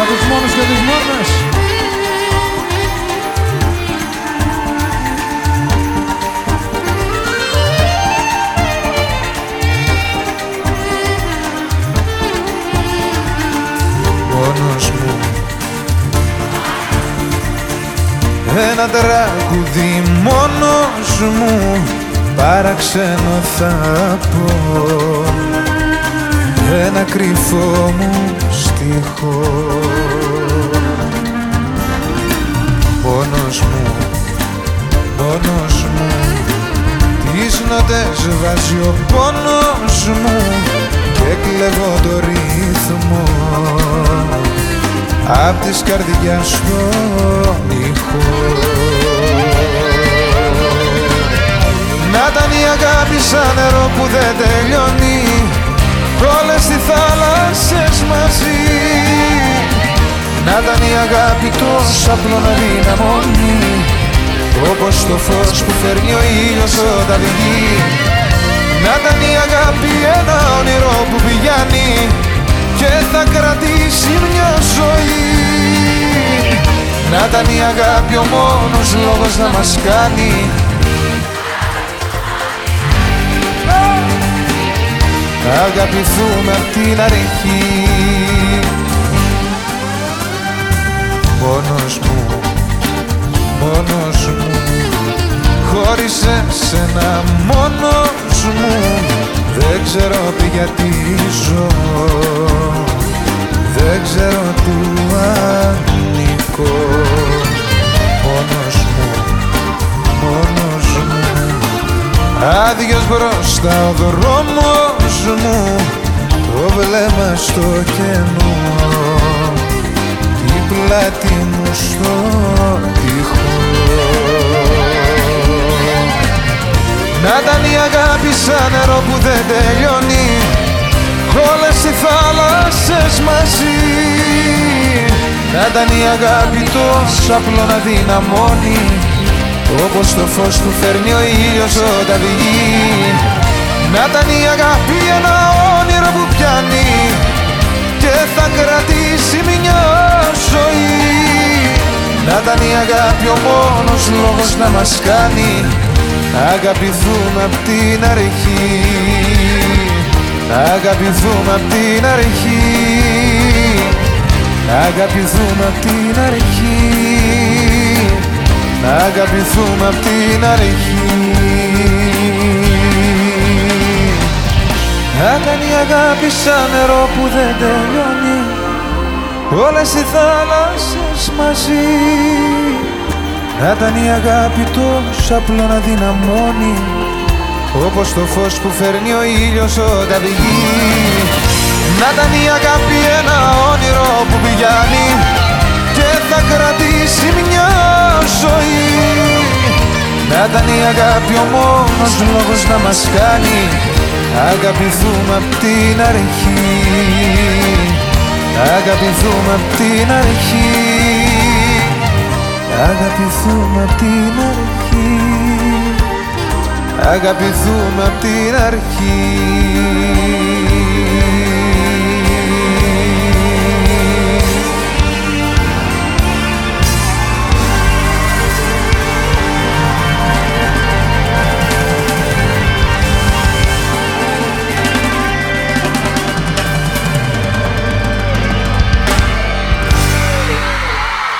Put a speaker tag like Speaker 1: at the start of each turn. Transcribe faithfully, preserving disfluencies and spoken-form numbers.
Speaker 1: Για τους μόνους και τις μόνες.
Speaker 2: Μόνος μου ένα τραγούδι μόνος μου παραξένο θα πω, ένα κρυφό μου στίχο. Μόνος μου, μόνος μου τις νότες βάζει ο πόνος μου και κλεβώ το ρυθμό απ' της καρδιάς στον ήχο. Να ήταν η αγάπη σαν νερό που δεν τελειώνει, όλες οι θάλασσες μαζί. Να ήταν η αγάπη τόσο απλό να δυναμώνει, όπως το φως που φέρνει ο ήλιος όταν βγει. Να ήταν η αγάπη ένα όνειρο που πηγαίνει και θα κρατήσει μια ζωή. Να ήταν η αγάπη ο μόνος λόγος να μας κάνει να αγαπηθούμε απ' την αρχή. Μόνος μου, μόνος μου χώρισε σένα μόνος μου, δεν ξέρω τι γιατί ζω, δεν ξέρω που ανήκω. Μόνος μου, μόνος μου άδειος μπροστά ο δρόμος μου, το βλέμμα στο κενό, την πλάτη μου στο τοίχο. Να ήταν η αγάπη σαν νερό που δεν τελειώνει, όλες οι θάλασσες μαζί. Να ήταν η αγάπη τόσο απλό να δυναμώνει, όπως το φως που φέρνει ο ήλιος όταν βγει. Να ήταν η αγάπη ένα όνειρο που πιάνει και θα κρατήσει μια ζωή. Να ήταν η αγάπη ο μόνος λόγος να μας κάνει να αγαπηθούμε απ' την αρχή. Να αγαπηθούμε απ' την αρχή. Να αγαπηθούμε απ' την αρχή. Να αγαπηθούμε απ' την αρχή. Να ήταν η αγάπη σαν νερό που δεν τελειώνει, όλες οι θάλασσες μαζί. Να ήταν η αγάπη τόσο απλό να δυναμώνει, όπως το φως που φέρνει ο ήλιος όταν βγει. Να ήταν η αγάπη ένα όνειρο που πηγαίνει και θα κρατήσει μια ζωή. Να ήταν η αγάπη ο μόνος λόγος να μας κάνει να αγαπηθούμε απ' την αρχή. Να αγαπηθούμε απ' την αρχή. Να αγαπηθούμε απ' την αρχή. Να αγαπηθούμε απ' την αρχή.